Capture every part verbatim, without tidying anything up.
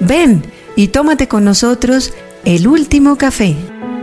Ven y tómate con nosotros el último café.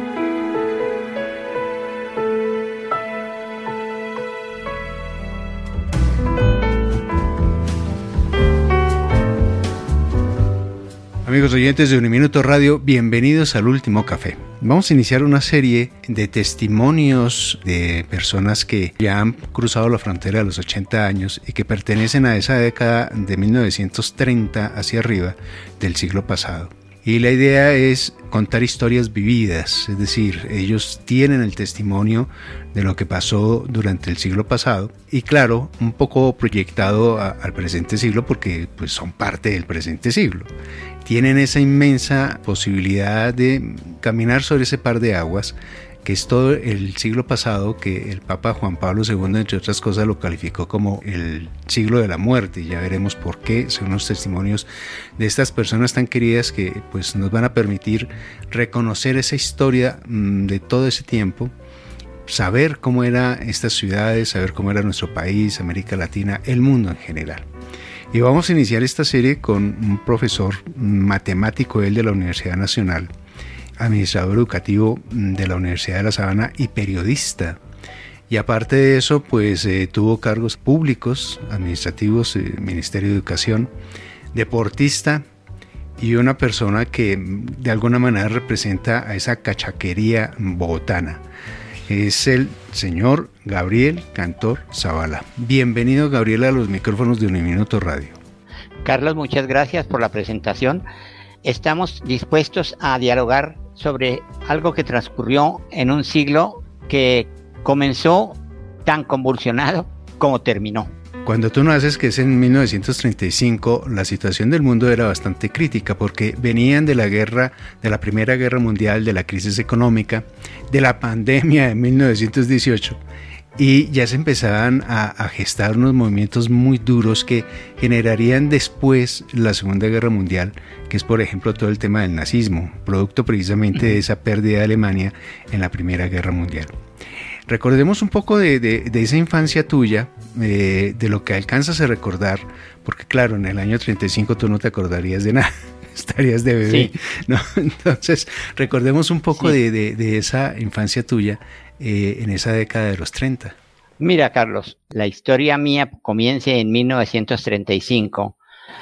Amigos oyentes de Uniminuto Radio, bienvenidos al Último Café. Vamos a iniciar una serie de testimonios de personas que ya han cruzado la frontera de los ochenta años y que pertenecen a esa década de mil novecientos treinta hacia arriba del siglo pasado. Y la idea es contar historias vividas, es decir, ellos tienen el testimonio de lo que pasó durante el siglo pasado y claro, un poco proyectado a, al presente siglo porque pues, son parte del presente siglo. Tienen esa inmensa posibilidad de caminar sobre ese par de aguas que es todo el siglo pasado, que el Papa Juan Pablo segundo, entre otras cosas, lo calificó como el siglo de la muerte. Ya veremos por qué. Son unos testimonios de estas personas tan queridas que pues, nos van a permitir reconocer esa historia mmm, de todo ese tiempo, saber cómo eran estas ciudades, saber cómo era nuestro país, América Latina, el mundo en general. Y vamos a iniciar esta serie con un profesor matemático, él de la Universidad Nacional, administrador educativo de la Universidad de La Sabana y periodista. Y aparte de eso, pues eh, tuvo cargos públicos, administrativos, eh, Ministerio de Educación, deportista y una persona que de alguna manera representa a esa cachaquería bogotana. Es el señor Gabriel Cantor Zavala. Bienvenido, Gabriel, a los micrófonos de Uniminuto Radio. Carlos, muchas gracias por la presentación. Estamos dispuestos a dialogar sobre algo que transcurrió en un siglo que comenzó tan convulsionado como terminó. Cuando tú naces, que es en mil novecientos treinta y cinco, la situación del mundo era bastante crítica porque venían de la guerra, de la Primera Guerra Mundial, de la crisis económica, de la pandemia de mil novecientos dieciocho y ya se empezaban a, a gestar unos movimientos muy duros que generarían después la Segunda Guerra Mundial, que es por ejemplo todo el tema del nazismo, producto precisamente de esa pérdida de Alemania en la Primera Guerra Mundial. Recordemos un poco de, de, de esa infancia tuya, eh, de lo que alcanzas a recordar, porque claro, en el año treinta y cinco tú no te acordarías de nada, estarías de bebé, sí. ¿No? Entonces, recordemos un poco sí. de, de, de esa infancia tuya eh, en esa década de los treinta. Mira, Carlos, la historia mía comienza en mil novecientos treinta y cinco.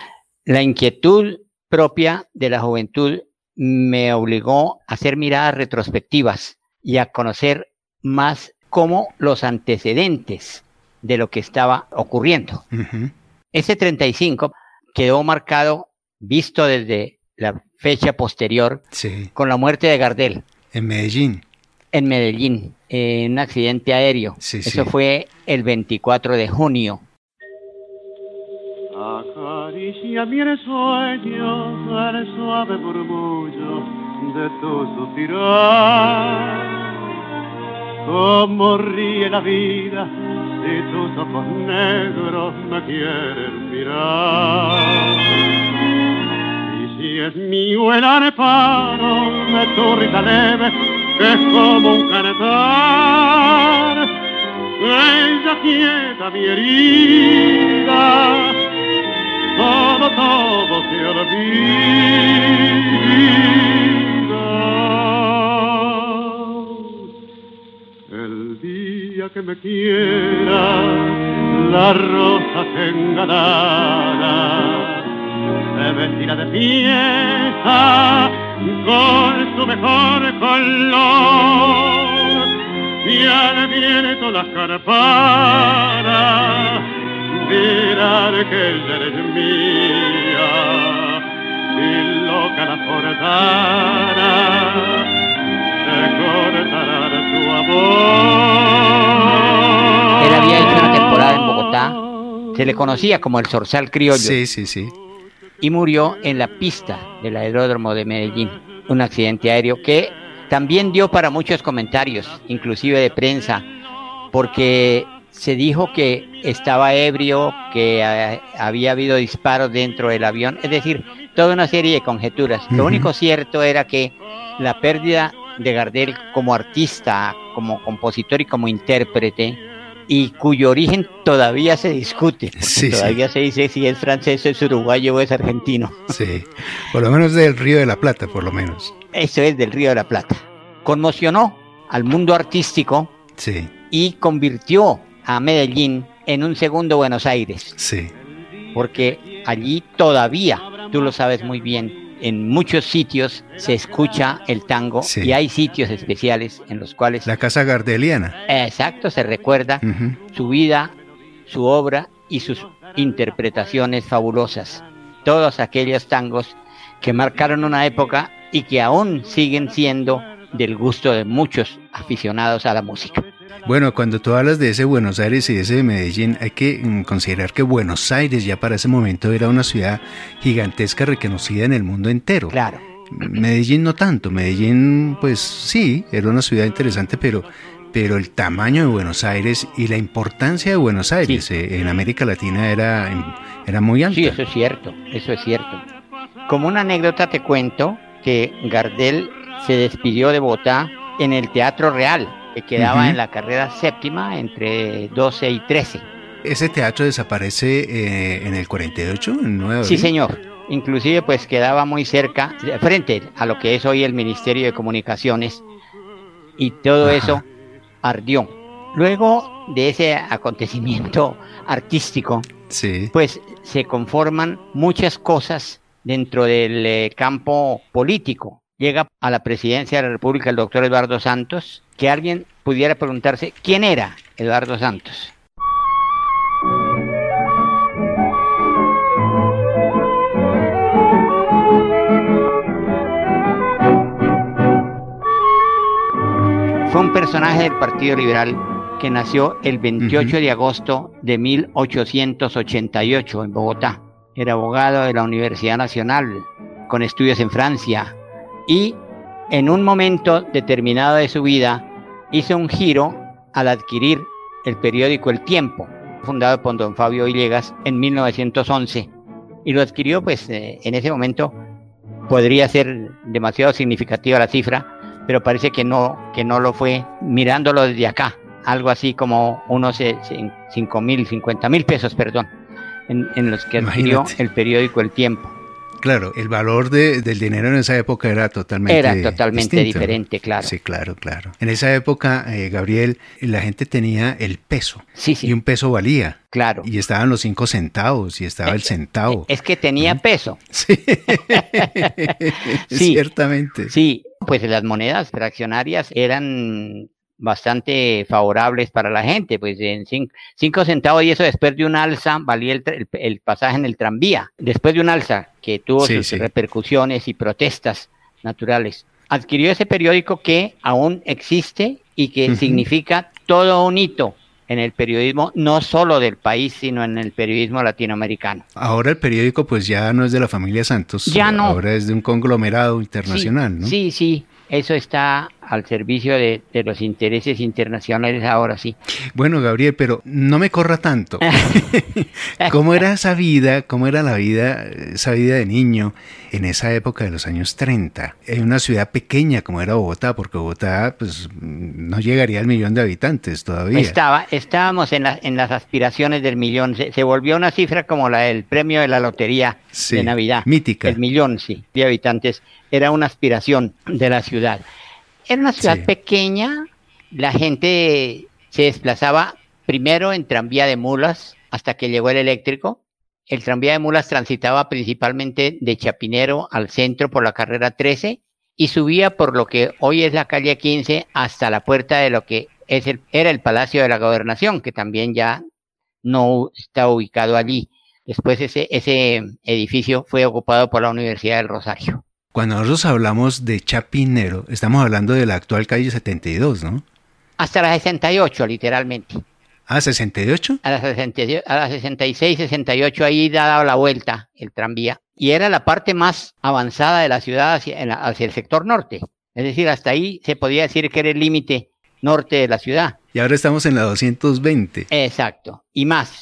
La inquietud propia de la juventud me obligó a hacer miradas retrospectivas y a conocer más como los antecedentes de lo que estaba ocurriendo. Uh-huh. Ese treinta y cinco quedó marcado, visto desde la fecha posterior, sí. con la muerte de Gardel. En Medellín. En Medellín, en un accidente aéreo. Sí, Eso sí. fue el veinticuatro de junio. Acaricia mi sueño al suave murmullo de tu suspirar. Cómo ríe la vida si tus ojos negros me quieren mirar. Y si es mío el arpano de tu risa leve, que es como un cantar, ella quieta mi herida, todo, todo se olvida. El día que me quiera, la rosa engalana se vestirá de fiesta con su mejor color, y al viento las campanas dirán que ella eres mía, y loca la portana se cortará de su amor. Él había hecho una temporada en Bogotá, se le conocía como el Zorzal Criollo. Sí, sí, sí. Y murió en la pista del aeródromo de Medellín, un accidente aéreo que también dio para muchos comentarios, inclusive de prensa, porque se dijo que estaba ebrio, que a, había habido disparos dentro del avión, es decir, toda una serie de conjeturas. Uh-huh. Lo único cierto era que la pérdida de Gardel como artista, como compositor y como intérprete y cuyo origen todavía se discute. Sí, todavía sí. se dice si es francés, es uruguayo o es argentino. Sí, por lo menos del Río de la Plata, por lo menos. Eso es del Río de la Plata. Conmocionó al mundo artístico Sí, y convirtió a Medellín en un segundo Buenos Aires, sí, porque allí todavía, tú lo sabes muy bien, en muchos sitios se escucha el tango Sí. y hay sitios especiales en los cuales, la Casa Gardeliana. exacto, se recuerda Ujú. su vida, su obra y sus interpretaciones fabulosas. Todos aquellos tangos que marcaron una época y que aún siguen siendo del gusto de muchos aficionados a la música. Bueno, cuando tú hablas de ese Buenos Aires y de ese de Medellín, hay que mm, considerar que Buenos Aires ya para ese momento era una ciudad gigantesca reconocida en el mundo entero. Claro. Medellín no tanto, Medellín pues sí, era una ciudad interesante, pero, pero el tamaño de Buenos Aires y la importancia de Buenos Aires Sí. eh, en América Latina era, era muy alta. Sí, eso es cierto, eso es cierto. Como una anécdota te cuento que Gardel se despidió de Bogotá en el Teatro Real, que quedaba Ujú. en la carrera séptima entre doce y trece. Ese teatro desaparece eh, en el cuarenta y ocho, en nueve de Sí, abril. señor. Inclusive pues quedaba muy cerca, frente a lo que es hoy el Ministerio de Comunicaciones, y todo Ajá. eso ardió. Luego de ese acontecimiento artístico, Sí, pues se conforman muchas cosas dentro del eh, campo político. Llega a la presidencia de la República el doctor Eduardo Santos, que alguien pudiera preguntarse quién era Eduardo Santos. Fue un personaje del Partido Liberal que nació el veintiocho Ujú. de agosto de mil ochocientos ochenta y ocho en Bogotá. Era abogado de la Universidad Nacional, con estudios en Francia, y en un momento determinado de su vida hizo un giro al adquirir el periódico El Tiempo, fundado por don Fabio Villegas en mil novecientos once, y lo adquirió pues eh, en ese momento. Podría ser demasiado significativa la cifra, pero parece que no, que no lo fue mirándolo desde acá. Algo así como unos eh, cin- cinco mil, cincuenta mil pesos, perdón, en, en los que adquirió Imagínate. el periódico El Tiempo. claro, el valor de- del dinero en esa época era totalmente Era totalmente distinto, ¿no? diferente, claro. Sí, claro, claro. En esa época, eh, Gabriel, la gente tenía el peso Sí, sí, y un peso valía. claro. Y estaban los cinco centavos y estaba el centavo. Es que tenía peso. Sí, Sí. ciertamente. Sí, pues las monedas fraccionarias eran bastante favorables para la gente, pues en cin- cinco centavos, y eso después de un alza valía el, tra- el- el pasaje en el tranvía, después de un alza que tuvo Sí, sus sí. repercusiones y protestas naturales. Adquirió ese periódico que aún existe y que Ujú. significa todo un hito en el periodismo, no solo del país, sino en el periodismo latinoamericano. Ahora el periódico pues ya no es de la familia Santos, Ya no. ahora es de un conglomerado internacional, sí, ¿no? Sí, sí, eso está al servicio de, de los intereses internacionales ahora sí. Bueno, Gabriel, pero no me corra tanto. ¿Cómo era esa vida, cómo era la vida, esa vida de niño en esa época de los años treinta? En una ciudad pequeña como era Bogotá, porque Bogotá pues no llegaría al millón de habitantes todavía. Estaba, estábamos en, la- en las aspiraciones del millón, se, se volvió una cifra como la del premio de la lotería Sí, de Navidad. mítica. El millón, sí, de habitantes, era una aspiración de la ciudad. Era una ciudad Sí. pequeña, la gente se desplazaba primero en tranvía de mulas hasta que llegó el eléctrico. El tranvía de mulas transitaba principalmente de Chapinero al centro por la carrera trece y subía por lo que hoy es la calle quince hasta la puerta de lo que es el, era el Palacio de la Gobernación, que también ya no está ubicado allí. Después ese, ese edificio fue ocupado por la Universidad del Rosario. Cuando nosotros hablamos de Chapinero, estamos hablando de la actual calle setenta y dos, ¿no? Hasta la sesenta y ocho, literalmente. Ah, ¿sesenta y ocho? A la, sesenta, a la sesenta y seis, sesenta y ocho, ahí ha dado la vuelta el tranvía. Y era la parte más avanzada de la ciudad hacia, en la- hacia el sector norte. Es decir, hasta ahí se podía decir que era el límite norte de la ciudad. Y ahora estamos en la doscientos veinte. Exacto. Y más.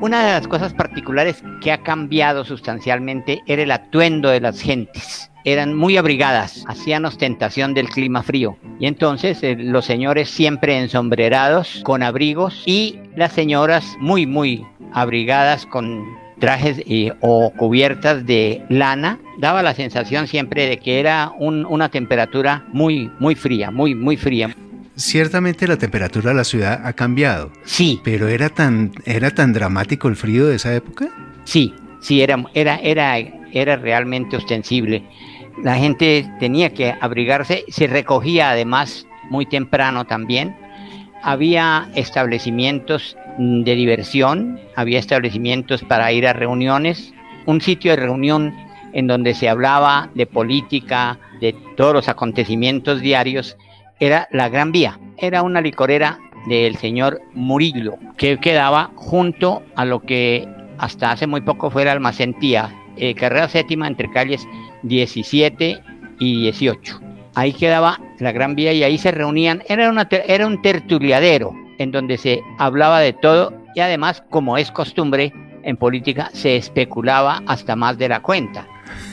Una de las cosas particulares que ha cambiado sustancialmente era el atuendo de las gentes. Eran muy abrigadas, hacían ostentación del clima frío. Y entonces eh, los señores siempre ensombrerados, con abrigos, y las señoras muy, muy abrigadas con trajes eh, o cubiertas de lana. Daba la sensación siempre de que era un, una temperatura muy, muy fría, muy, muy fría. Ciertamente la temperatura de la ciudad ha cambiado. Sí. ¿Pero era tan, era tan dramático el frío de esa época? Sí, sí, era, era, era, era realmente ostensible. La gente tenía que abrigarse, se recogía además muy temprano también. Había establecimientos de diversión, había establecimientos para ir a reuniones, un sitio de reunión en donde se hablaba de política, de todos los acontecimientos diarios. Era la Gran Vía, era una licorera del señor Murillo, que quedaba junto a lo que hasta hace muy poco fue el Almacén Tía, eh, carrera séptima entre calles diecisiete y dieciocho. Ahí quedaba la Gran Vía y ahí se reunían, era, una, era un tertuliadero en donde se hablaba de todo y además, como es costumbre en política, se especulaba hasta más de la cuenta.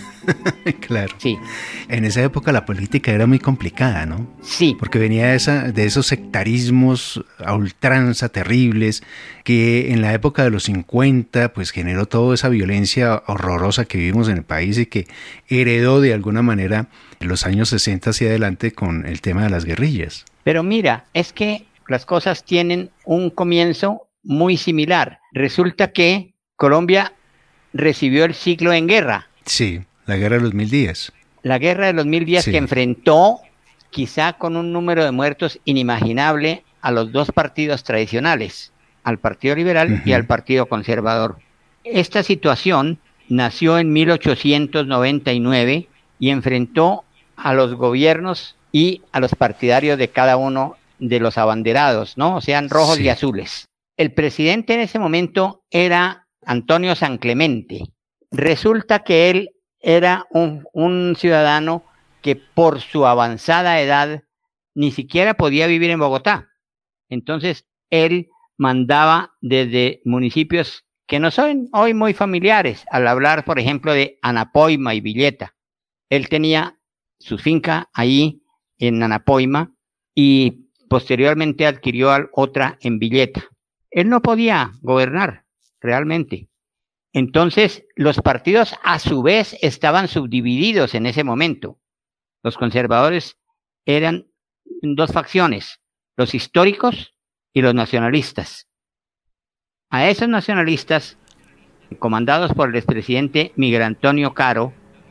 Claro. Sí. En esa época la política era muy complicada, ¿no? Sí. Porque venía de, esa, de esos sectarismos a ultranza terribles que en la época de los cincuenta pues generó toda esa violencia horrorosa que vivimos en el país y que heredó de alguna manera en los años sesenta hacia adelante con el tema de las guerrillas. Pero mira, es que las cosas tienen un comienzo muy similar. Resulta que Colombia recibió el siglo en guerra. Sí. La guerra de los mil días. La guerra de los mil días, sí. Que enfrentó, quizá con un número de muertos inimaginable, a los dos partidos tradicionales, al Partido Liberal uh-huh. y al Partido Conservador. Esta situación nació en mil ochocientos noventa y nueve y enfrentó a los gobiernos y a los partidarios de cada uno de los abanderados, ¿no? O sean rojos sí. y azules. El presidente en ese momento era Antonio San Clemente. Resulta que él era un, un ciudadano que por su avanzada edad ni siquiera podía vivir en Bogotá. Entonces, él mandaba desde municipios que no son hoy muy familiares, al hablar, por ejemplo, de Anapoima y Villeta. Él tenía su finca ahí en Anapoima y posteriormente adquirió otra en Villeta. Él no podía gobernar realmente. Entonces, los partidos a su vez estaban subdivididos en ese momento. Los conservadores eran dos facciones, los históricos y los nacionalistas. A esos nacionalistas, comandados por el expresidente Miguel Antonio Caro,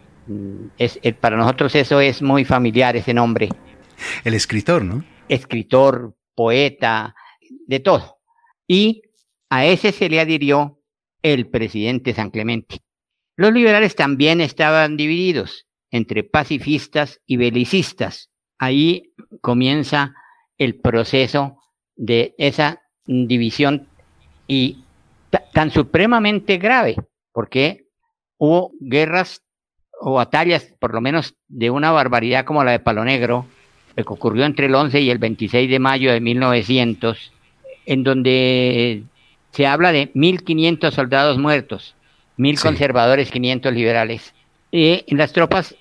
es, es, para nosotros eso es muy familiar, ese nombre. El escritor, ¿no? Escritor, poeta, de todo. Y a ese se le adhirió el presidente San Clemente. Los liberales también estaban divididos entre pacifistas y belicistas. Ahí comienza el proceso de esa división y t- tan supremamente grave, porque hubo guerras o batallas, por lo menos de una barbaridad como la de Palo Negro, que ocurrió entre el once y el veintiséis de mayo de mil novecientos, en donde se habla de mil quinientos soldados muertos, mil sí. conservadores, quinientos liberales. Y las tropas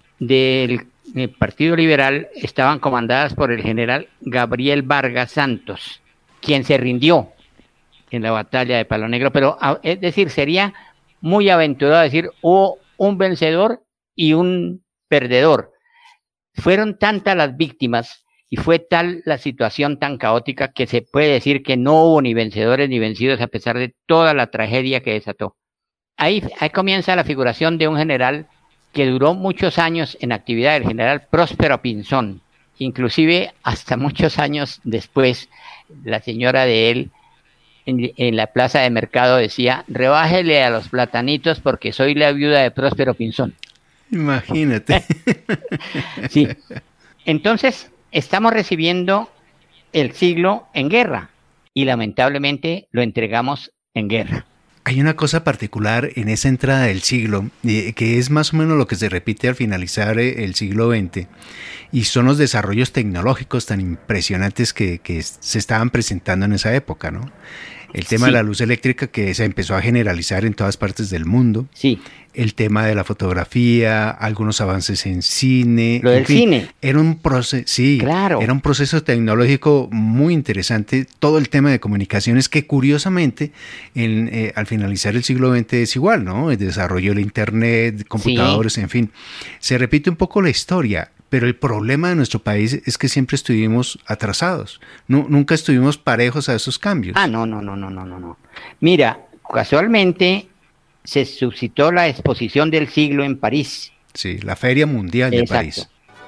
del Partido Liberal estaban comandadas por el general Gabriel Vargas Santos, quien se rindió en la batalla de Palo Negro. Pero, es decir, sería muy aventurado decir, hubo un vencedor y un perdedor. Fueron tantas las víctimas y fue tal la situación tan caótica que se puede decir que no hubo ni vencedores ni vencidos a pesar de toda la tragedia que desató. Ahí, ahí comienza la figuración de un general que duró muchos años en actividad, el general Próspero Pinzón. Inclusive hasta muchos años después, la señora de él en, en la plaza de mercado decía, rebájele a los platanitos porque soy la viuda de Próspero Pinzón. Imagínate. Sí. Entonces, estamos recibiendo el siglo en guerra y lamentablemente lo entregamos en guerra. Hay una cosa particular en esa entrada del siglo, eh, que es más o menos lo que se repite al finalizar eh, el siglo veinte, y son los desarrollos tecnológicos tan impresionantes que, que se estaban presentando en esa época, ¿no? El tema Sí. de la luz eléctrica que se empezó a generalizar en todas partes del mundo. Sí. El tema de la fotografía, algunos avances en cine. Lo del en fin, cine. Era un proceso, sí, Claro. era un proceso tecnológico muy interesante. Todo el tema de comunicaciones que curiosamente en, eh, al finalizar el siglo veinte es igual, ¿no? El desarrollo del internet, computadores, sí. En fin. Se repite un poco la historia. Pero el problema de nuestro país es que siempre estuvimos atrasados. No, nunca estuvimos parejos a esos cambios. Ah, no, no, no, no, no, no, no. Mira, casualmente se suscitó la exposición del siglo en París. Sí, la Feria Mundial de Exacto. París.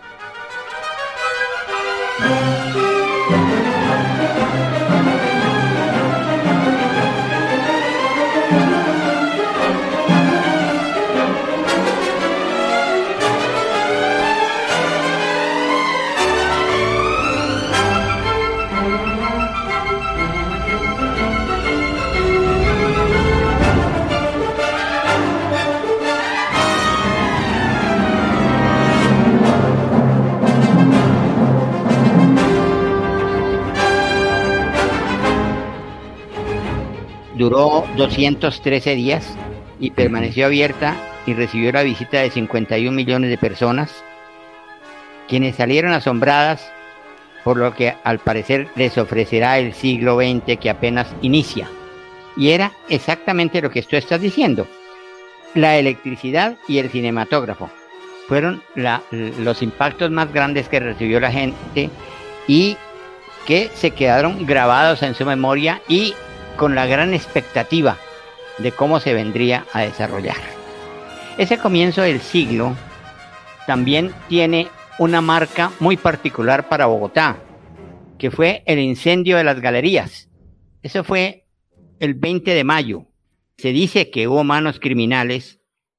Duró doscientos trece días y permaneció abierta y recibió la visita de cincuenta y un millones de personas, quienes salieron asombradas por lo que al parecer les ofrecerá el siglo veinte que apenas inicia. Y era exactamente lo que tú estás diciendo. La electricidad y el cinematógrafo fueron la, los impactos más grandes que recibió la gente y que se quedaron grabados en su memoria y con la gran expectativa de cómo se vendría a desarrollar. Ese comienzo del siglo también tiene una marca muy particular para Bogotá, que fue el incendio de las galerías. Eso fue el veinte de mayo. Se dice que hubo manos criminales,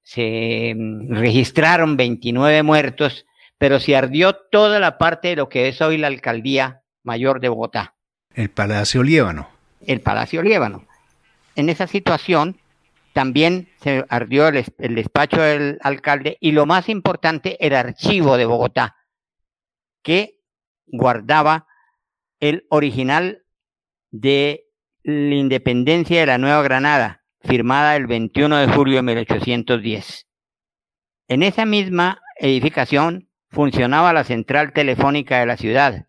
se registraron veintinueve muertos, pero se ardió toda la parte de lo que es hoy la Alcaldía Mayor de Bogotá. El Palacio Liébano. El Palacio Liébano. En esa situación también se ardió el, el despacho del alcalde y lo más importante, el archivo de Bogotá, que guardaba el original de la independencia de la Nueva Granada, firmada el veintiuno de julio de mil ochocientos diez. En esa misma edificación funcionaba la central telefónica de la ciudad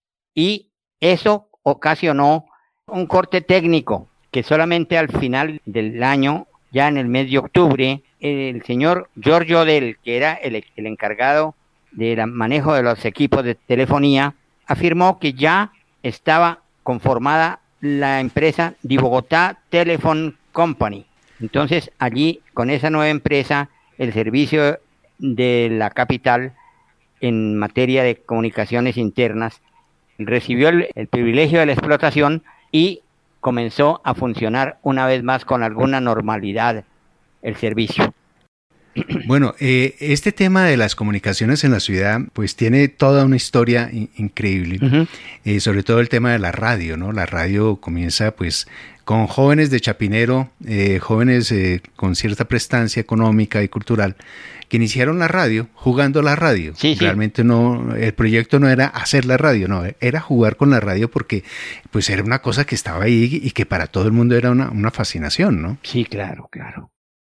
y eso ocasionó un corte técnico que solamente al final del año, ya en el mes de octubre, el señor Giorgio Del, que era el, el encargado del manejo de los equipos de telefonía, afirmó que ya estaba conformada la empresa de Bogotá Telephone Company. Entonces allí, con esa nueva empresa, el servicio de la capital en materia de comunicaciones internas recibió el, el privilegio de la explotación y comenzó a funcionar una vez más con alguna normalidad el servicio. Bueno, eh, este tema de las comunicaciones en la ciudad pues tiene toda una historia in- increíble, uh-huh. eh, sobre todo el tema de la radio, ¿no? La radio comienza pues con jóvenes de Chapinero, eh, jóvenes eh, con cierta prestancia económica y cultural, que iniciaron la radio jugando la radio. Sí, sí. Realmente no, el proyecto no era hacer la radio, no, era jugar con la radio porque pues era una cosa que estaba ahí y que para todo el mundo era una, una fascinación, ¿no? Sí, claro, claro.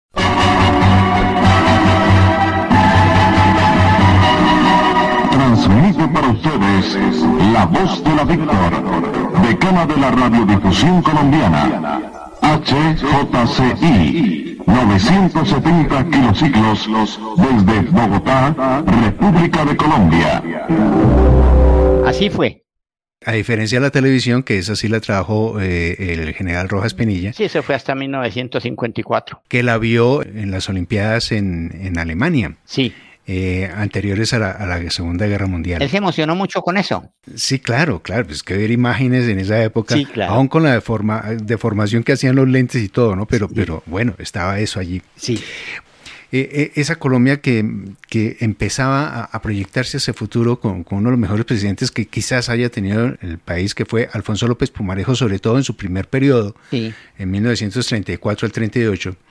Transmite para ustedes la voz de la Víctor, decana de la radiodifusión colombiana, H J C I, novecientos setenta kilociclos desde Bogotá, República de Colombia. Así fue. A diferencia de la televisión, que esa sí la trabajó eh, el general Rojas Pinilla. Sí, eso fue hasta mil novecientos cincuenta y cuatro. Que la vio en las Olimpiadas en, en Alemania. Sí. Eh, anteriores a la, a la Segunda Guerra Mundial. Él se emocionó mucho con eso. Sí, claro, claro, pues que ver imágenes en esa época, sí, claro. Aún con la deforma, deformación que hacían los lentes y todo, ¿no? Pero, sí. pero bueno, estaba eso allí. Sí. Eh, eh, esa Colombia que, que empezaba a, a proyectarse hacia el futuro con, con uno de los mejores presidentes que quizás haya tenido el país, que fue Alfonso López Pumarejo, sobre todo en su primer periodo, sí. en mil novecientos treinta y cuatro al treinta y ocho,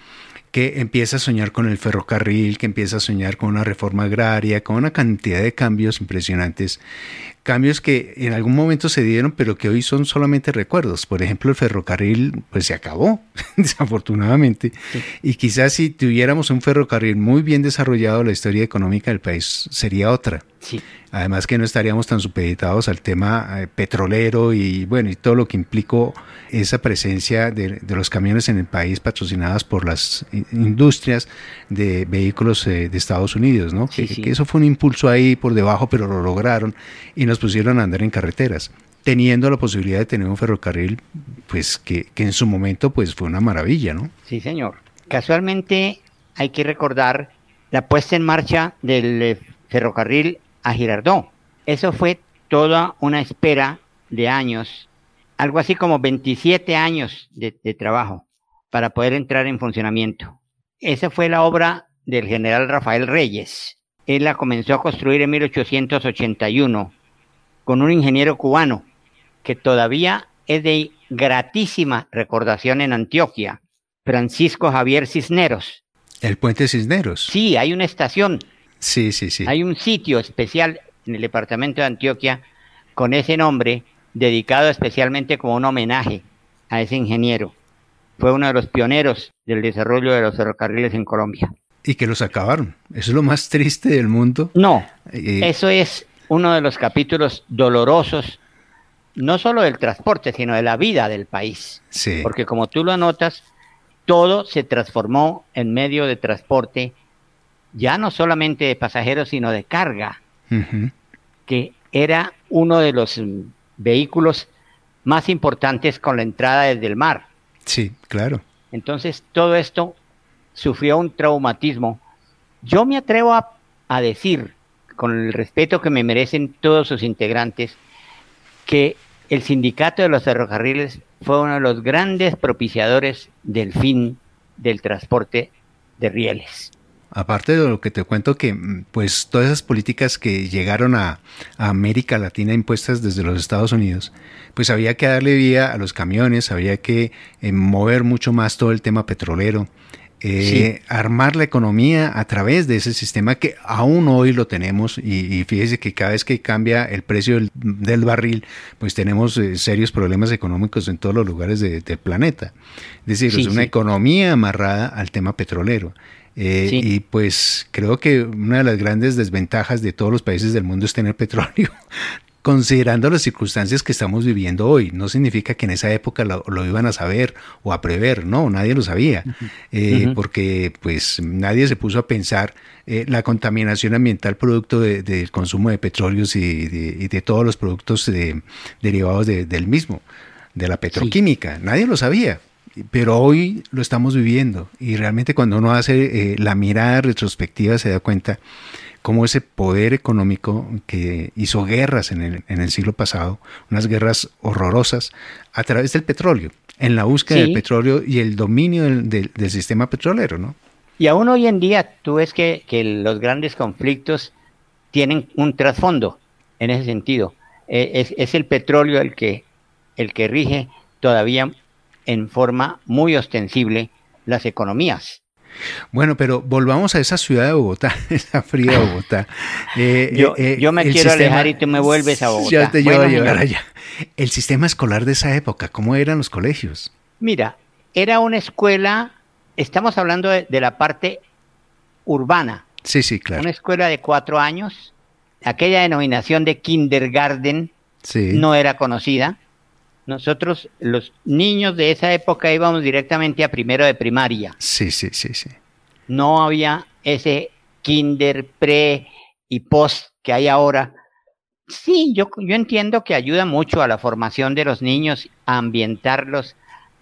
que empieza a soñar con el ferrocarril, que empieza a soñar con una reforma agraria, con una cantidad de cambios impresionantes. Cambios que en algún momento se dieron, pero que hoy son solamente recuerdos. Por ejemplo, el ferrocarril pues se acabó, desafortunadamente. Sí. Y quizás si tuviéramos un ferrocarril muy bien desarrollado, la historia económica del país sería otra. Sí. Además que no estaríamos tan supeditados al tema eh, petrolero y bueno, y todo lo que implicó esa presencia de, de los camiones en el país patrocinadas por las industrias de vehículos eh, de Estados Unidos, ¿no? Sí, que, sí. que eso fue un impulso ahí por debajo, pero lo lograron y nos pusieron a andar en carreteras, teniendo la posibilidad de tener un ferrocarril, pues que, que en su momento pues fue una maravilla, ¿no? Sí, señor. Casualmente hay que recordar la puesta en marcha del eh, ferrocarril a Girardot. Eso fue toda una espera de años, algo así como veintisiete años de, de trabajo para poder entrar en funcionamiento. Esa fue la obra del general Rafael Reyes. Él la comenzó a construir en mil ochocientos ochenta y uno con un ingeniero cubano que todavía es de gratísima recordación en Antioquia, Francisco Javier Cisneros. El Puente Cisneros. Sí, hay una estación. Sí, sí, sí. Hay un sitio especial en el departamento de Antioquia con ese nombre, dedicado especialmente como un homenaje a ese ingeniero. Fue uno de los pioneros del desarrollo de los ferrocarriles en Colombia. Y que los acabaron. Eso es lo más triste del mundo. No, eh, eso es uno de los capítulos dolorosos, no solo del transporte, sino de la vida del país. Sí. Porque como tú lo anotas, todo se transformó en medio de transporte, ya no solamente de pasajeros, sino de carga, uh-huh. que era uno de los um, vehículos más importantes con la entrada desde el mar. Sí, claro. Entonces, todo esto sufrió un traumatismo. Yo me atrevo a, a decir, con el respeto que me merecen todos sus integrantes, que el sindicato de los ferrocarriles fue uno de los grandes propiciadores del fin del transporte de rieles. Aparte de lo que te cuento, que pues todas esas políticas que llegaron a, a América Latina impuestas desde los Estados Unidos, pues había que darle vía a los camiones, había que eh, mover mucho más todo el tema petrolero, eh, sí. armar la economía a través de ese sistema que aún hoy lo tenemos y, y fíjese que cada vez que cambia el precio del, del barril, pues tenemos eh, serios problemas económicos en todos los lugares de, del planeta. Es decir, sí, es una sí. economía amarrada al tema petrolero. Eh, sí. Y pues creo que una de las grandes desventajas de todos los países del mundo es tener petróleo, considerando las circunstancias que estamos viviendo hoy. No significa que en esa época lo, lo iban a saber o a prever, no, nadie lo sabía, uh-huh. eh, uh-huh. porque pues nadie se puso a pensar eh, la contaminación ambiental producto de, de, del consumo de petróleos y de, y de todos los productos de, derivados de, del mismo, de la petroquímica, sí. nadie lo sabía. Pero hoy lo estamos viviendo y realmente cuando uno hace eh, la mirada retrospectiva se da cuenta cómo ese poder económico que hizo guerras en el, en el siglo pasado, unas guerras horrorosas a través del petróleo, en la búsqueda sí. del petróleo y el dominio del, del, del sistema petrolero, ¿no? Y aún hoy en día tú ves que, que los grandes conflictos tienen un trasfondo en ese sentido. Eh, es, es el petróleo el que, el que rige todavía en forma muy ostensible las economías. Bueno, pero volvamos a esa ciudad de Bogotá, esa fría Bogotá. Eh, yo, eh, yo me quiero sistema, alejar y tú me vuelves a Bogotá. Ya te llevo bueno, a llevar allá. El sistema escolar de esa época, ¿cómo eran los colegios? Mira, era una escuela, estamos hablando de, de la parte urbana. Sí, sí, claro. Una escuela de cuatro años, aquella denominación de kindergarten sí. no era conocida. Nosotros, los niños de esa época, íbamos directamente a primero de primaria. Sí, sí, sí, sí. No había ese kinder, pre y post que hay ahora. Sí, yo, yo entiendo que ayuda mucho a la formación de los niños, a ambientarlos,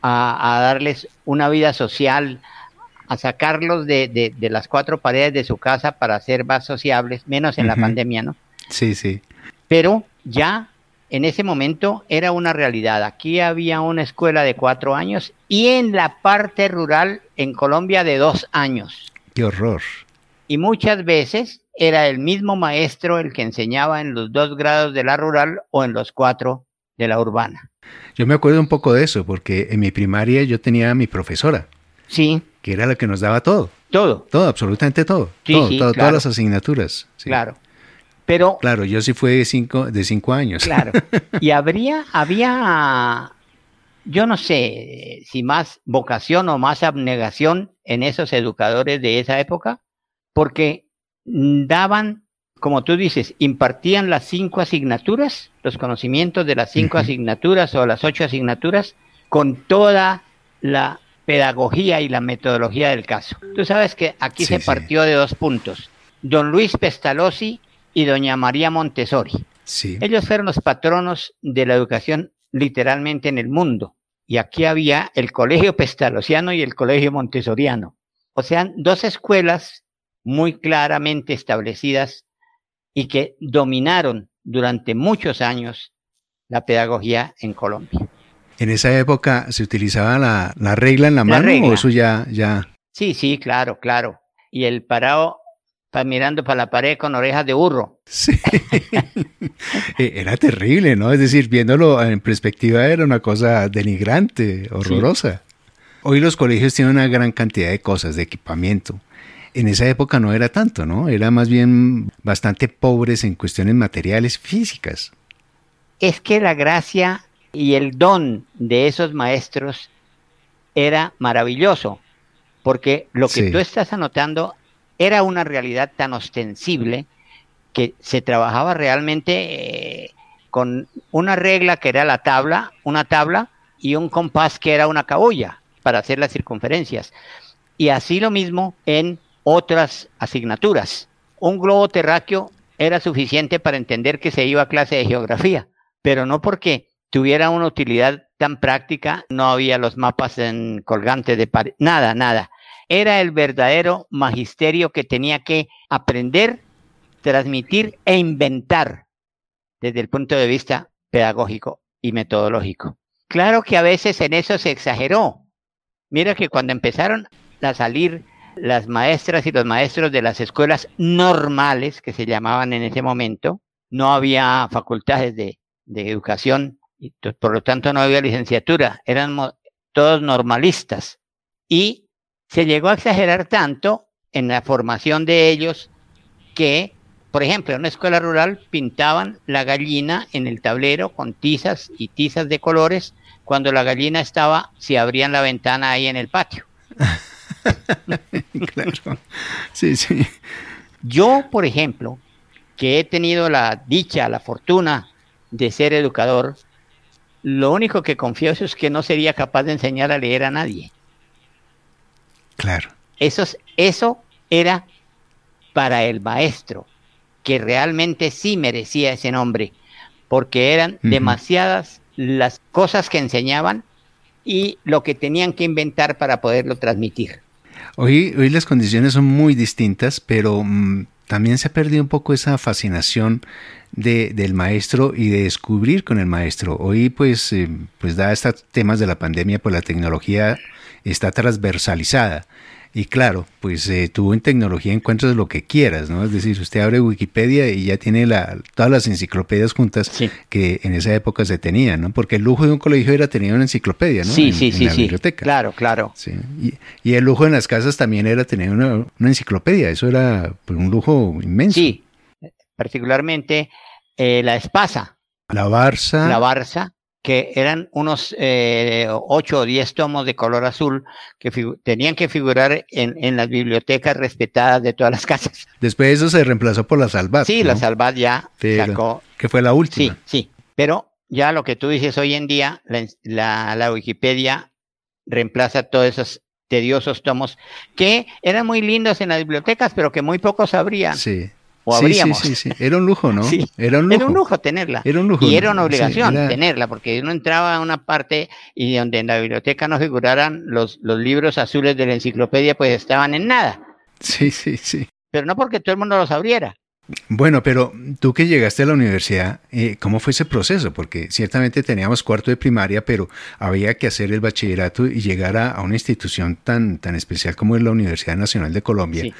a, a darles una vida social, a sacarlos de, de, de las cuatro paredes de su casa para ser más sociables, menos en uh-huh. la pandemia, ¿no? Sí, sí. Pero ya en ese momento era una realidad. Aquí había una escuela de cuatro años y en la parte rural en Colombia de dos años. ¡Qué horror! Y muchas veces era el mismo maestro el que enseñaba en los dos grados de la rural o en los cuatro de la urbana. Yo me acuerdo un poco de eso porque en mi primaria yo tenía a mi profesora. Sí. que era la que nos daba todo. Todo. Todo, absolutamente todo. Sí, todo, sí, todo claro. Todas las asignaturas. Sí. Claro. Pero... Claro, yo sí fui de cinco, de cinco años. Claro. Y habría, había, yo no sé si más vocación o más abnegación en esos educadores de esa época, porque daban, como tú dices, impartían las cinco asignaturas, los conocimientos de las cinco uh-huh. asignaturas o las ocho asignaturas, con toda la pedagogía y la metodología del caso. Tú sabes que aquí sí, se partió sí. de dos puntos. Don Luis Pestalozzi y doña María Montessori. Sí. Ellos fueron los patronos de la educación literalmente en el mundo. Y aquí había el colegio pestalozziano y el colegio montessoriano. O sea, dos escuelas muy claramente establecidas y que dominaron durante muchos años la pedagogía en Colombia. ¿En esa época se utilizaba la, la regla en la, la mano regla. o eso ya, ya? Sí, sí, claro, claro. Y el parado pa, mirando para la pared con orejas de burro. Sí. Era terrible, ¿no? Es decir, viéndolo en perspectiva era una cosa denigrante, horrorosa. Sí. Hoy los colegios tienen una gran cantidad de cosas, de equipamiento. En esa época no era tanto, ¿no? Era más bien bastante pobres en cuestiones materiales, físicas. Es que la gracia y el don de esos maestros era maravilloso, porque lo que sí. tú estás anotando era una realidad tan ostensible que se trabajaba realmente eh, con una regla que era la tabla, una tabla y un compás que era una cabulla para hacer las circunferencias. Y así lo mismo en otras asignaturas. Un globo terráqueo era suficiente para entender que se iba a clase de geografía, pero no porque tuviera una utilidad tan práctica, no había los mapas en colgantes de pared, nada, nada. Era el verdadero magisterio que tenía que aprender, transmitir e inventar desde el punto de vista pedagógico y metodológico. Claro que a veces en eso se exageró. Mira que cuando empezaron a salir las maestras y los maestros de las escuelas normales, que se llamaban en ese momento, no había facultades de, de educación, y por lo tanto no había licenciatura, eran todos normalistas. Y se llegó a exagerar tanto en la formación de ellos que, por ejemplo, en una escuela rural pintaban la gallina en el tablero con tizas y tizas de colores. Cuando la gallina estaba, se abrían la ventana ahí en el patio. Claro. Sí, sí. Yo, por ejemplo, que he tenido la dicha, la fortuna de ser educador, lo único que confieso es que no sería capaz de enseñar a leer a nadie. Claro. Eso, eso era para el maestro, que realmente sí merecía ese nombre, porque eran uh-huh. demasiadas las cosas que enseñaban y lo que tenían que inventar para poderlo transmitir. Hoy, hoy las condiciones son muy distintas, pero mmm, también se ha perdido un poco esa fascinación de, del maestro y de descubrir con el maestro. Hoy, pues, eh, pues dada estos temas de la pandemia, pues la tecnología está transversalizada. Y claro, pues eh, tú en tecnología encuentras lo que quieras, ¿no? Es decir, usted abre Wikipedia y ya tiene la, todas las enciclopedias juntas sí. que en esa época se tenían, ¿no? Porque el lujo de un colegio era tener una enciclopedia, ¿no? Sí, en, sí, en sí, la sí. biblioteca. Claro, claro. Sí. Y, y el lujo en las casas también era tener una, una enciclopedia, eso era pues, un lujo inmenso. Sí, particularmente eh, la Espasa. La Barça. La Barça. Que eran unos eh, ocho o diez tomos de color azul que tenían que figurar en, en las bibliotecas respetadas de todas las casas. Después eso se reemplazó por la Salvat. Sí, ¿no? La Salvat ya Pero, sacó. Que fue la última. Sí, sí. Pero ya lo que tú dices hoy en día, la, la, la Wikipedia reemplaza todos esos tediosos tomos que eran muy lindos en las bibliotecas, pero que muy pocos sabrían. Sí. O sí, habríamos. Sí, sí, sí. Era un lujo, ¿no? Sí. Era un lujo. Era un lujo tenerla. Era un lujo. Y era una obligación sí, era... tenerla, porque uno entraba a una parte y donde en la biblioteca no figuraran los, los libros azules de la enciclopedia, pues estaban en nada. Sí, sí, sí. Pero no porque todo el mundo los abriera. Bueno, pero tú que llegaste a la universidad, eh, ¿cómo fue ese proceso? Porque ciertamente teníamos cuarto de primaria, pero había que hacer el bachillerato y llegar a, a una institución tan, tan especial como es la Universidad Nacional de Colombia, Sí.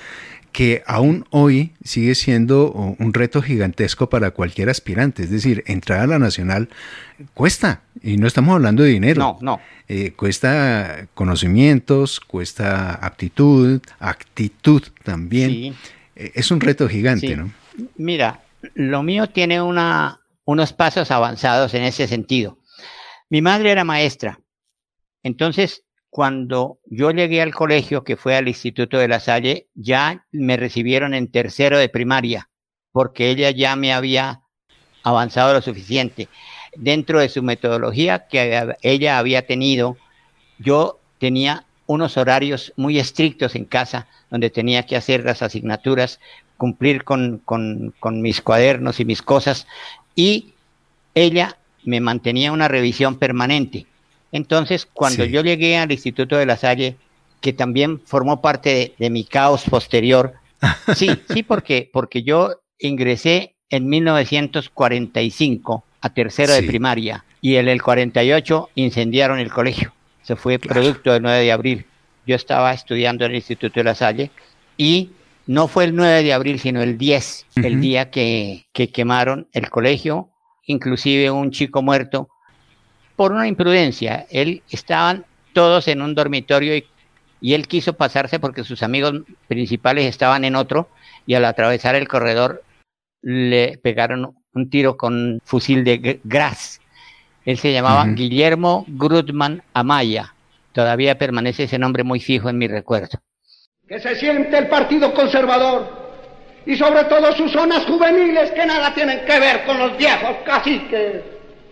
que aún hoy sigue siendo un reto gigantesco para cualquier aspirante. Es decir, entrar a la Nacional cuesta, y no estamos hablando de dinero. No, no. Eh, cuesta conocimientos, cuesta aptitud, actitud también. Sí. Eh, es un reto gigante, Sí. ¿no? Mira, lo mío tiene una, unos pasos avanzados en ese sentido. Mi madre era maestra. Entonces, cuando yo llegué al colegio, que fue al Instituto de La Salle, ya me recibieron en tercero de primaria, porque ella ya me había avanzado lo suficiente. Dentro de su metodología que ella había tenido, yo tenía unos horarios muy estrictos en casa, donde tenía que hacer las asignaturas, cumplir con, con, con mis cuadernos y mis cosas, y ella me mantenía una revisión permanente. Entonces, cuando Sí. yo llegué al Instituto de La Salle, que también formó parte de, de mi caos posterior, sí, sí, porque, porque yo ingresé en mil novecientos cuarenta y cinco a tercero Sí. de primaria, y en el cuarenta y ocho incendiaron el colegio. Se fue Claro. producto del nueve de abril. Yo estaba estudiando en el Instituto de La Salle, y no fue el nueve de abril, sino el diez, Ujú. el día que, que quemaron el colegio, inclusive un chico muerto, por una imprudencia. Él estaban todos en un dormitorio y, y él quiso pasarse porque sus amigos principales estaban en otro, y al atravesar el corredor le pegaron un tiro con fusil de G- Gras. Él se llamaba Ujú. Guillermo Grudman Amaya. Todavía permanece ese nombre muy fijo en mi recuerdo. Que se siente el Partido Conservador y sobre todo sus zonas juveniles que nada tienen que ver con los viejos caciques.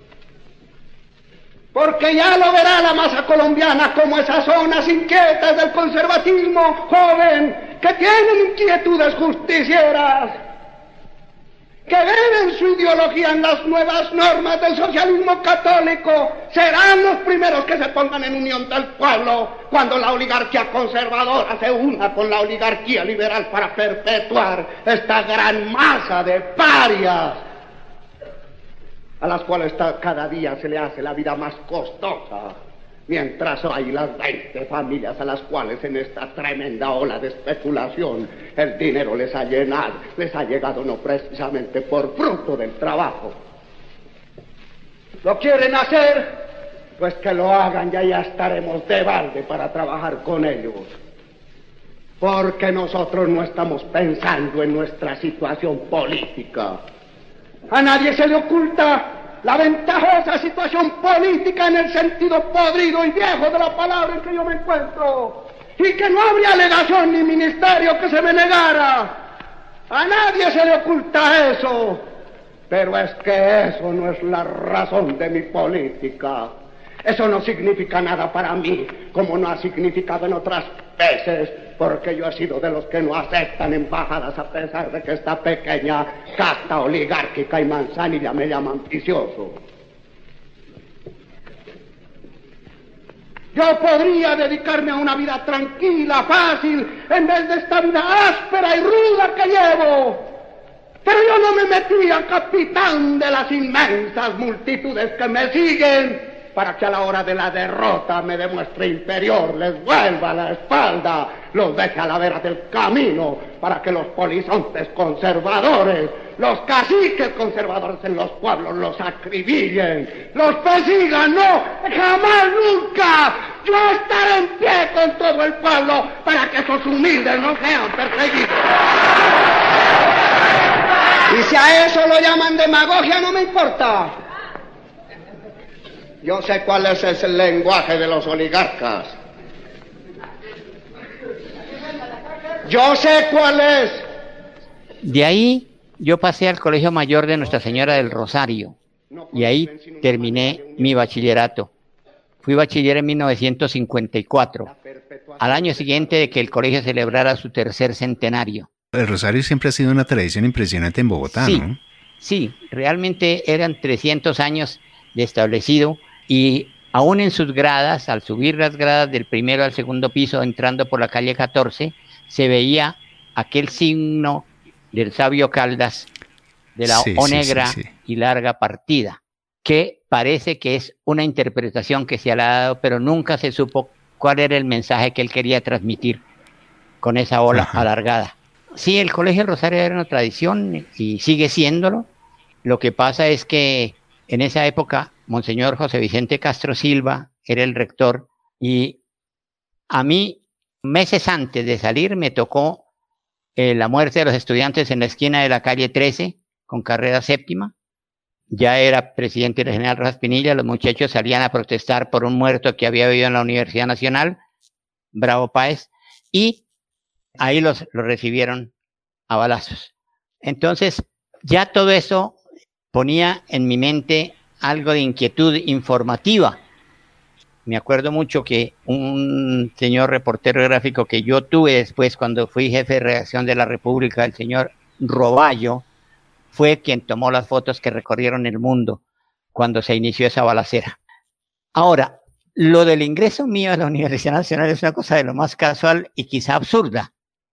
Porque ya lo verá la masa colombiana como esas zonas inquietas del conservatismo joven que tienen inquietudes justicieras, que ven su ideología en las nuevas normas del socialismo católico, serán los primeros que se pongan en unión del pueblo cuando la oligarquía conservadora se una con la oligarquía liberal para perpetuar esta gran masa de parias a las cuales está, cada día se le hace la vida más costosa, mientras hay las veinte familias a las cuales en esta tremenda ola de especulación el dinero les ha llenado, les ha llegado no precisamente por fruto del trabajo. ¿Lo quieren hacer? Pues que lo hagan, ya ya estaremos de balde para trabajar con ellos. Porque nosotros no estamos pensando en nuestra situación política. A nadie se le oculta la ventajosa situación política en el sentido podrido y viejo de la palabra en que yo me encuentro, y que no habría alegación ni ministerio que se me negara. A nadie se le oculta eso, pero es que eso no es la razón de mi política. Eso no significa nada para mí, como no ha significado en otras veces, porque yo he sido de los que no aceptan embajadas a pesar de que esta pequeña casta oligárquica y manzanilla me llama ambicioso. Yo podría dedicarme a una vida tranquila, fácil, en vez de esta vida áspera y ruda que llevo. Pero yo no me metí a capitán de las inmensas multitudes que me siguen, para que a la hora de la derrota me demuestre inferior, les vuelva la espalda, los deje a la vera del camino, para que los polizontes conservadores, los caciques conservadores en los pueblos los acribillen, los persigan. No, jamás, nunca. Yo estaré en pie con todo el pueblo para que esos humildes no sean perseguidos. Y si a eso lo llaman demagogia, no me importa. Yo sé cuál es el lenguaje de los oligarcas. Yo sé cuál es. De ahí yo pasé al Colegio Mayor de Nuestra Señora del Rosario, y ahí terminé mi bachillerato. Fui bachiller en mil novecientos cincuenta y cuatro, al año siguiente de que el colegio celebrara su tercer centenario. El Rosario siempre ha sido una tradición impresionante en Bogotá, Sí, ¿no? sí, realmente eran trescientos años de establecido, y aún en sus gradas, al subir las gradas del primero al segundo piso, entrando por la calle catorce, se veía aquel signo del sabio Caldas, de la Sí, O sí, negra sí, sí. y larga partida, que parece que es una interpretación que se le ha dado, pero nunca se supo cuál era el mensaje que él quería transmitir con esa ola Ajá. alargada. Sí, el Colegio del Rosario era una tradición y sigue siéndolo. Lo que pasa es que en esa época, Monseñor José Vicente Castro Silva era el rector y a mí, meses antes de salir, me tocó eh, la muerte de los estudiantes en la esquina de la calle trece con carrera séptima. Ya era presidente del general Rojas Pinilla, los muchachos salían a protestar por un muerto que había habido en la Universidad Nacional, Bravo Páez, y ahí los, los recibieron a balazos. Entonces, ya todo eso ponía en mi mente algo de inquietud informativa. Me acuerdo mucho que un señor reportero gráfico que yo tuve después cuando fui jefe de redacción de la República, el señor Roballo, fue quien tomó las fotos que recorrieron el mundo cuando se inició esa balacera. Ahora, lo del ingreso mío a la Universidad Nacional es una cosa de lo más casual y quizá absurda.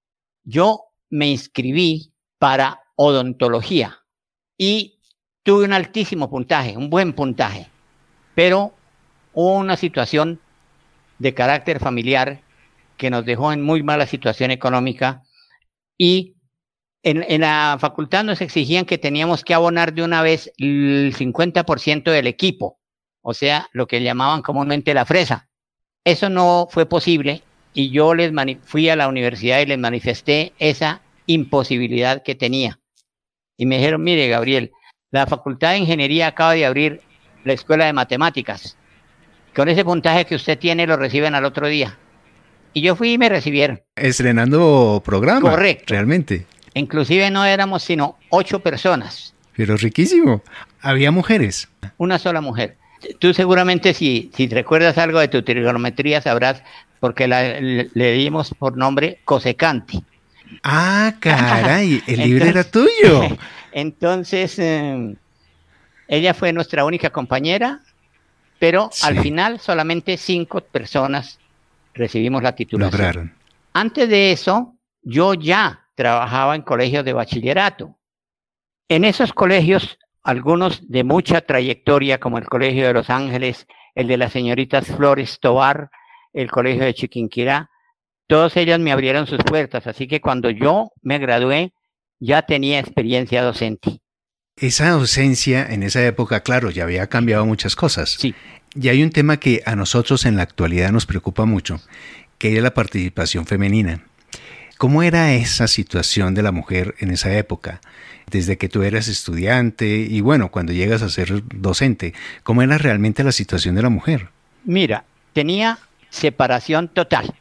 Yo me inscribí para odontología y tuve un altísimo puntaje, un buen puntaje, pero hubo una situación de carácter familiar que nos dejó en muy mala situación económica y en, en la facultad nos exigían que teníamos que abonar de una vez el cincuenta por ciento del equipo, o sea, lo que llamaban comúnmente la fresa. Eso no fue posible y yo les fui a la universidad y les manifesté esa imposibilidad que tenía. Y me dijeron, mire, Gabriel, la Facultad de Ingeniería acaba de abrir la Escuela de Matemáticas. Con ese puntaje que usted tiene lo reciben al otro día. Y yo fui y me recibieron. Estrenando programa. Correcto. Realmente. Inclusive no éramos sino ocho personas. Pero riquísimo. ¿Había mujeres? Una sola mujer. Tú seguramente si, si recuerdas algo de tu trigonometría sabrás porque la, le, le dimos por nombre Cosecanti. Ah, caray, el libro era tuyo. Entonces, eh, ella fue nuestra única compañera, pero sí. Al final solamente cinco personas recibimos la titulación. Lograron. Antes de eso, yo ya trabajaba en colegios de bachillerato. En esos colegios, algunos de mucha trayectoria, como el Colegio de Los Ángeles, el de las señoritas Flores Tovar, el Colegio de Chiquinquirá, todas ellas me abrieron sus puertas, así que cuando yo me gradué, ya tenía experiencia docente. Esa docencia en esa época, claro, ya había cambiado muchas cosas. Sí. Y hay un tema que a nosotros en la actualidad nos preocupa mucho, que es la participación femenina. ¿Cómo era esa situación de la mujer en esa época? Desde que tú eras estudiante y bueno, cuando llegas a ser docente, ¿cómo era realmente la situación de la mujer? Mira, tenía separación total.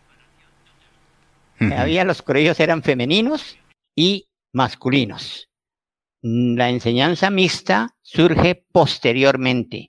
Uh-huh. Había los colegios eran femeninos y masculinos. La enseñanza mixta surge posteriormente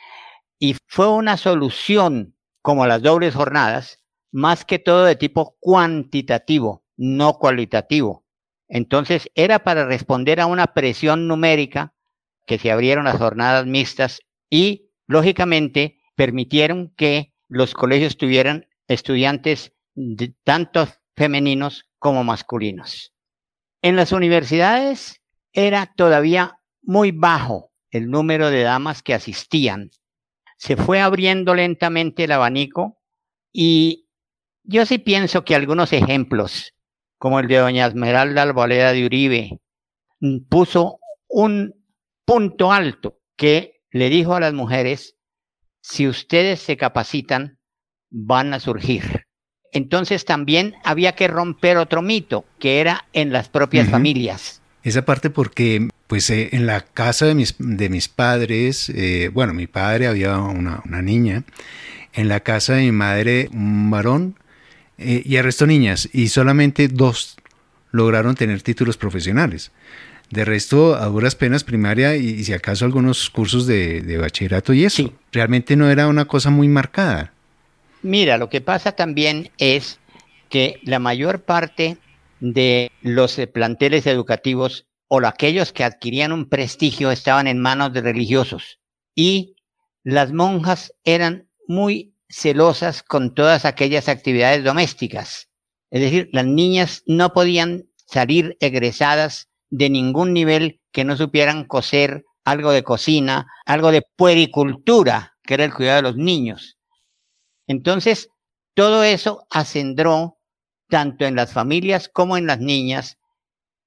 y fue una solución como las dobles jornadas, más que todo de tipo cuantitativo, no cualitativo. Entonces era para responder a una presión numérica que se abrieron las jornadas mixtas y, lógicamente, permitieron que los colegios tuvieran estudiantes de, tanto femeninos como masculinos. En las universidades era todavía muy bajo el número de damas que asistían. Se fue abriendo lentamente el abanico y yo sí pienso que algunos ejemplos, como el de doña Esmeralda Alboleda de Uribe, puso un punto alto que le dijo a las mujeres, si ustedes se capacitan, van a surgir. Entonces también había que romper otro mito, que era en las propias uh-huh. familias. Esa parte porque, pues, eh, en la casa de mis, de mis padres, eh, bueno, mi padre había una, una niña, en la casa de mi madre un varón eh, y el resto niñas, y solamente dos lograron tener títulos profesionales. De resto, a duras penas primaria y, y si acaso algunos cursos de, de bachillerato y eso. Sí. Realmente no era una cosa muy marcada. Mira, lo que pasa también es que la mayor parte de los planteles educativos o aquellos que adquirían un prestigio estaban en manos de religiosos y las monjas eran muy celosas con todas aquellas actividades domésticas. Es decir, las niñas no podían salir egresadas de ningún nivel que no supieran coser, algo de cocina, algo de puericultura, que era el cuidado de los niños. Entonces, todo eso acendró tanto en las familias como en las niñas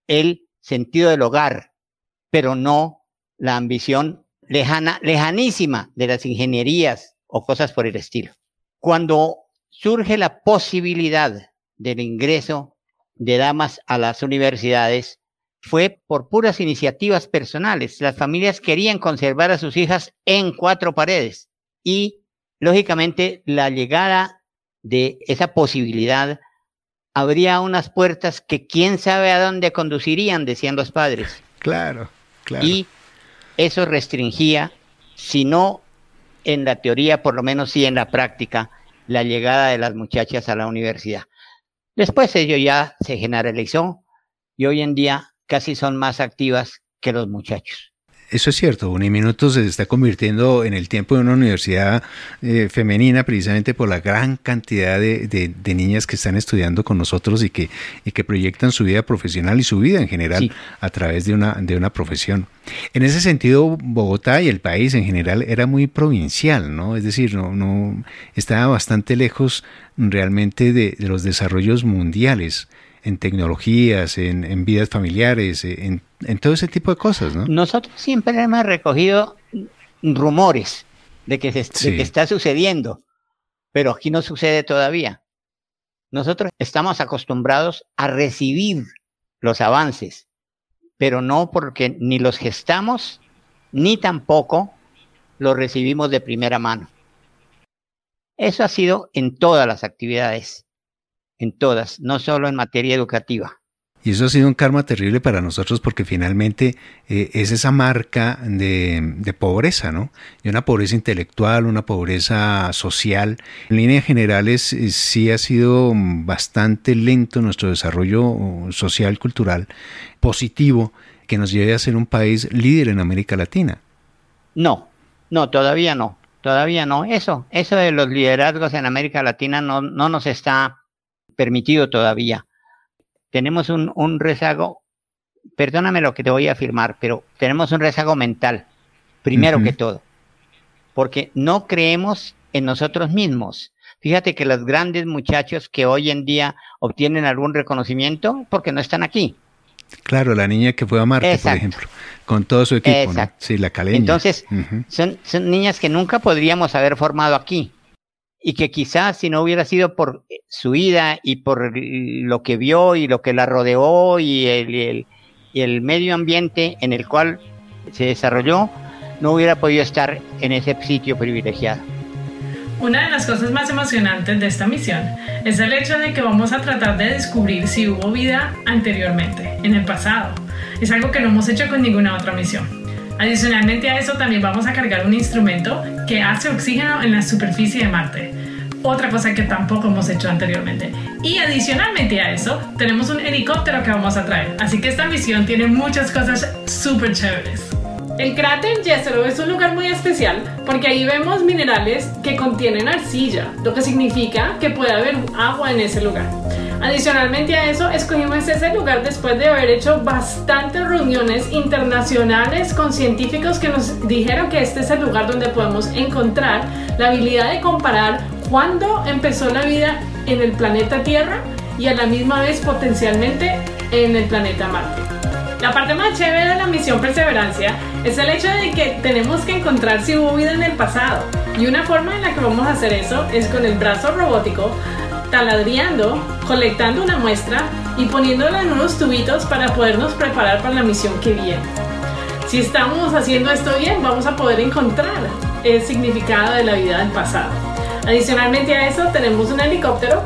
el sentido del hogar, pero no la ambición lejana, lejanísima de las ingenierías o cosas por el estilo. Cuando surge la posibilidad del ingreso de damas a las universidades, fue por puras iniciativas personales. Las familias querían conservar a sus hijas en cuatro paredes y, lógicamente, la llegada de esa posibilidad abría unas puertas que quién sabe a dónde conducirían, decían los padres. Claro, claro. Y eso restringía, si no en la teoría, por lo menos sí en la práctica, la llegada de las muchachas a la universidad. Después ello ya se generalizó y hoy en día casi son más activas que los muchachos. Eso es cierto, Uniminutos se está convirtiendo en el tiempo de una universidad eh, femenina precisamente por la gran cantidad de, de, de niñas que están estudiando con nosotros y que, y que proyectan su vida profesional y su vida en general sí. a través de una, de una profesión. En ese sentido, Bogotá y el país en general era muy provincial, ¿no? Es decir, no, no estaba bastante lejos realmente de, de los desarrollos mundiales en tecnologías, en, en vidas familiares, en, en todo ese tipo de cosas, ¿no? Nosotros siempre hemos recogido rumores de que, se, Sí. de que está sucediendo, pero aquí no sucede todavía. Nosotros estamos acostumbrados a recibir los avances, pero no porque ni los gestamos, ni tampoco los recibimos de primera mano. Eso ha sido en todas las actividades. En todas, no solo en materia educativa. Y eso ha sido un karma terrible para nosotros porque finalmente eh, es esa marca de, de pobreza, ¿no? Y una pobreza intelectual, una pobreza social. En líneas generales eh, sí ha sido bastante lento nuestro desarrollo social, cultural, positivo, que nos lleve a ser un país líder en América Latina. No, no, todavía no, todavía no. Eso, eso de los liderazgos en América Latina no, no nos está permitido todavía. Tenemos un, un rezago, perdóname lo que te voy a afirmar, pero tenemos un rezago mental, primero uh-huh. que todo, porque no creemos en nosotros mismos. Fíjate que los grandes muchachos que hoy en día obtienen algún reconocimiento, porque no están aquí. Claro, la niña que fue a Marte, Exacto. por ejemplo, con todo su equipo, ¿no? Sí, la caleña. Entonces, uh-huh. son, son niñas que nunca podríamos haber formado aquí. Y que quizás si no hubiera sido por su vida y por lo que vio y lo que la rodeó y el, y el, y el medio ambiente en el cual se desarrolló, no hubiera podido estar en ese sitio privilegiado. Una de las cosas más emocionantes de esta misión es el hecho de que vamos a tratar de descubrir si hubo vida anteriormente, en el pasado. Es algo que no hemos hecho con ninguna otra misión. Adicionalmente a eso también vamos a cargar un instrumento que hace oxígeno en la superficie de Marte, otra cosa que tampoco hemos hecho anteriormente. Y adicionalmente a eso tenemos un helicóptero que vamos a traer, así que esta misión tiene muchas cosas súper chéveres. El cráter Jezero es un lugar muy especial porque ahí vemos minerales que contienen arcilla, lo que significa que puede haber agua en ese lugar. Adicionalmente a eso, escogimos ese lugar después de haber hecho bastantes reuniones internacionales con científicos que nos dijeron que este es el lugar donde podemos encontrar la habilidad de comparar cuándo empezó la vida en el planeta Tierra y a la misma vez potencialmente en el planeta Marte. La parte más chévere de la misión Perseverancia es el hecho de que tenemos que encontrar si hubo vida en el pasado, y una forma en la que vamos a hacer eso es con el brazo robótico, taladriando, colectando una muestra y poniéndola en unos tubitos para podernos preparar para la misión que viene. Si estamos haciendo esto bien, vamos a poder encontrar el significado de la vida del pasado. Adicionalmente a eso, tenemos un helicóptero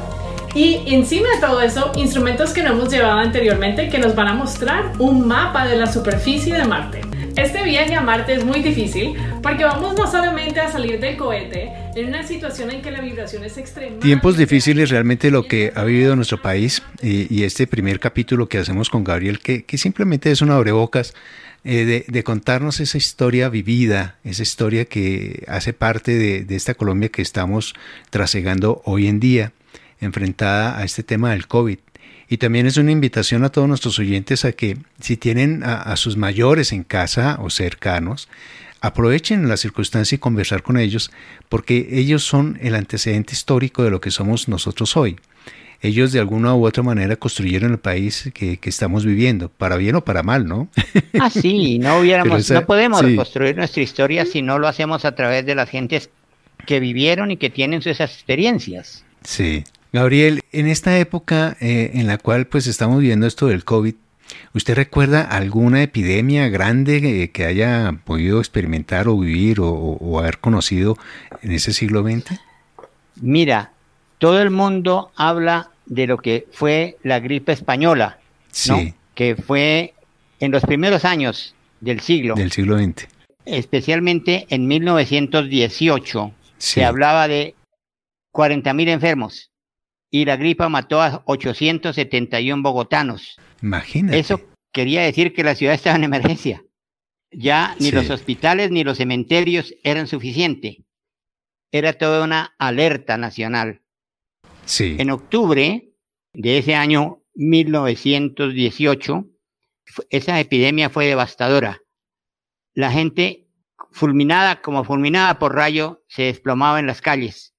y encima de todo eso, instrumentos que no hemos llevado anteriormente que nos van a mostrar un mapa de la superficie de Marte. Este viaje a Marte es muy difícil porque vamos no solamente a salir del cohete en una situación en que la vibración es extrema. Tiempos difíciles realmente lo que ha vivido nuestro país y, y este primer capítulo que hacemos con Gabriel, que, que simplemente es un abrebocas eh, de, de contarnos esa historia vivida, esa historia que hace parte de, de esta Colombia que estamos trasegando hoy en día, enfrentada a este tema del COVID. Y también es una invitación a todos nuestros oyentes a que si tienen a, a sus mayores en casa o cercanos, aprovechen la circunstancia y conversar con ellos, porque ellos son el antecedente histórico de lo que somos nosotros hoy. ellos de alguna u otra manera construyeron el país que, que estamos viviendo, para bien o para mal, ¿no? Ah, sí, no hubiéramos, esa, no podemos sí. reconstruir nuestra historia si no lo hacemos a través de las gentes que vivieron y que tienen esas experiencias. Sí. Gabriel, en esta época eh, en la cual pues estamos viviendo esto del COVID, ¿usted recuerda alguna epidemia grande eh, que haya podido experimentar o vivir o, o haber conocido en ese siglo veinte? Mira, todo el mundo habla de lo que fue la gripe española, ¿no? Sí. Que fue en los primeros años del siglo. Del siglo veinte. Especialmente en mil novecientos dieciocho, Sí. se hablaba de cuarenta mil enfermos y la gripa mató a ochocientos setenta y uno bogotanos. Imagínate. Eso quería decir que la ciudad estaba en emergencia. Ya ni Sí. los hospitales ni los cementerios eran suficientes. Era toda una alerta nacional. Sí. En octubre de ese año mil novecientos dieciocho, esa epidemia fue devastadora. La gente, fulminada como fulminada por rayo, se desplomaba en las calles.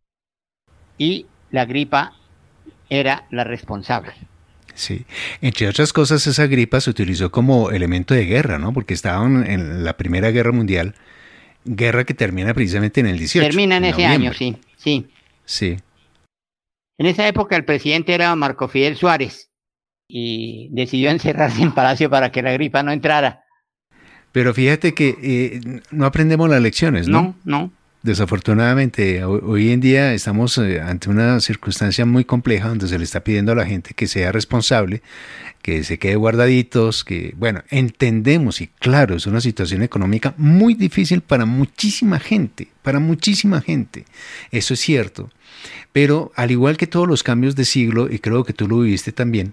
Y la gripa era la responsable. Sí. Entre otras cosas, esa gripa se utilizó como elemento de guerra, ¿no? Porque estaban en la Primera Guerra Mundial, guerra que termina precisamente en el dieciocho. Termina en ese noviembre. año, sí, sí. Sí. En esa época el presidente era Marco Fidel Suárez y decidió encerrarse en Palacio para que la gripa no entrara. Pero fíjate que eh, no aprendemos las lecciones, ¿no? No, no. Desafortunadamente, hoy, hoy en día estamos eh, ante una circunstancia muy compleja donde se le está pidiendo a la gente que sea responsable, que se quede guardaditos, que, bueno, entendemos y claro, es una situación económica muy difícil para muchísima gente, para muchísima gente, eso es cierto, pero al igual que todos los cambios de siglo, y creo que tú lo viviste también,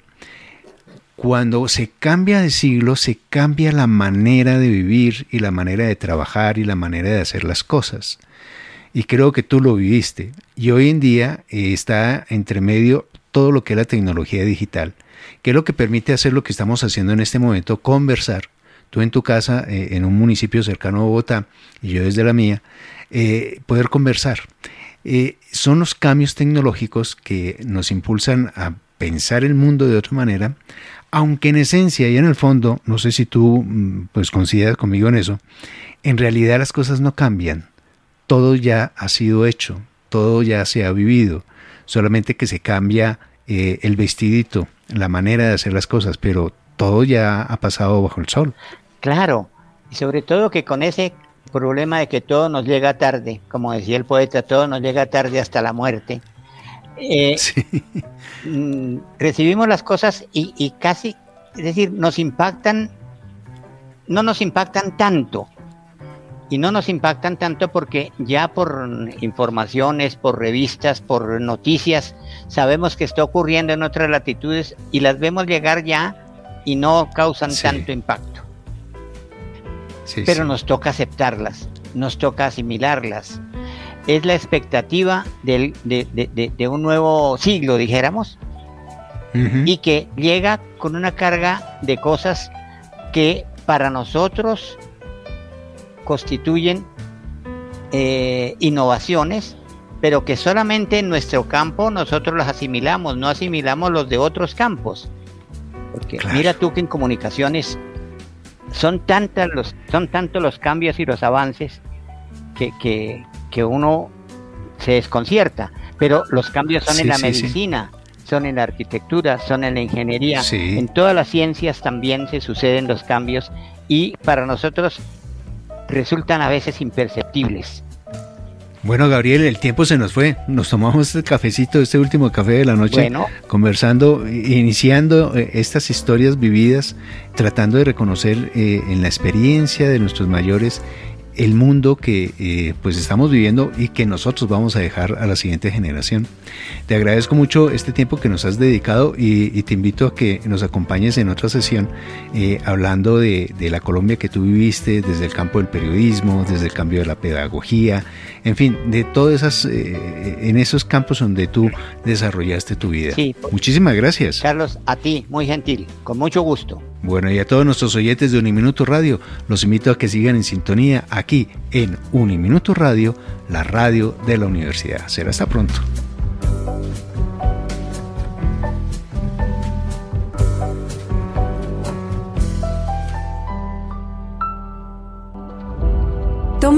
cuando se cambia de siglo, se cambia la manera de vivir y la manera de trabajar y la manera de hacer las cosas. Y creo que tú lo viviste. Y hoy en día eh, está entre medio todo lo que es la tecnología digital, que es lo que permite hacer lo que estamos haciendo en este momento, conversar. Tú en tu casa, eh, en un municipio cercano a Bogotá, y yo desde la mía, eh, poder conversar. Eh, son los cambios tecnológicos que nos impulsan a pensar el mundo de otra manera, aunque en esencia y en el fondo, no sé si tú pues coincidas conmigo en eso, en realidad las cosas no cambian. Todo ya ha sido hecho, todo ya se ha vivido, solamente que se cambia eh, el vestidito, la manera de hacer las cosas, pero todo ya ha pasado bajo el sol. Claro, y sobre todo que con ese problema de que todo nos llega tarde, como decía el poeta, todo nos llega tarde hasta la muerte. Eh, sí. mm, recibimos las cosas y, y casi, es decir, nos impactan, no nos impactan tanto. Y no nos impactan tanto porque ya por informaciones, por revistas, por noticias, sabemos que está ocurriendo en otras latitudes y las vemos llegar ya y no causan sí. tanto impacto. Sí, Pero sí. nos toca aceptarlas, nos toca asimilarlas. Es la expectativa del, de, de, de, de un nuevo siglo, dijéramos, Uh-huh. y que llega con una carga de cosas que para nosotros constituyen eh, innovaciones, pero que solamente en nuestro campo nosotros las asimilamos, no asimilamos los de otros campos. Porque Claro. mira tú que en comunicaciones son tantas los, son tantos los cambios y los avances que, que, que uno se desconcierta, pero los cambios son Sí, en la sí, medicina, sí. son en la arquitectura, son en la ingeniería, Sí. en todas las ciencias también se suceden los cambios y para nosotros resultan a veces imperceptibles. Bueno, Gabriel, el tiempo se nos fue. Nos tomamos este cafecito, este último café de la noche, Bueno. conversando, iniciando eh, estas historias vividas, tratando de reconocer eh, en la experiencia de nuestros mayores el mundo que eh, pues estamos viviendo y que nosotros vamos a dejar a la siguiente generación. Te agradezco mucho este tiempo que nos has dedicado y, y te invito a que nos acompañes en otra sesión eh, hablando de, de la Colombia que tú viviste desde el campo del periodismo, desde el cambio de la pedagogía, en fin, de todas esas, eh, en esos campos donde tú desarrollaste tu vida. Sí. Muchísimas gracias. Carlos, a ti, muy gentil, con mucho gusto. Bueno, y a todos nuestros oyentes de Uniminuto Radio, los invito a que sigan en sintonía aquí en Uniminuto Radio, la radio de la universidad. Será hasta pronto.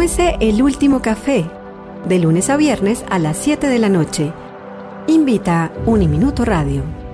Tómese el último café, de lunes a viernes a las siete de la noche. Invita Uniminuto Radio.